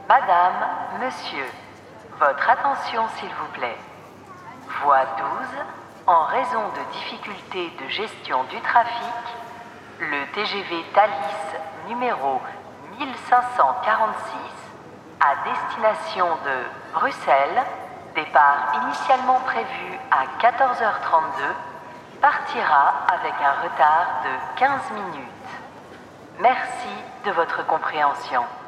Madame, monsieur, votre attention s'il vous plaît. Voie 12, en raison de difficultés de gestion du trafic, le TGV Thalys numéro 1546 à destination de Bruxelles, départ initialement prévu à 14h32, partira avec un retard de 15 minutes. Merci de votre compréhension.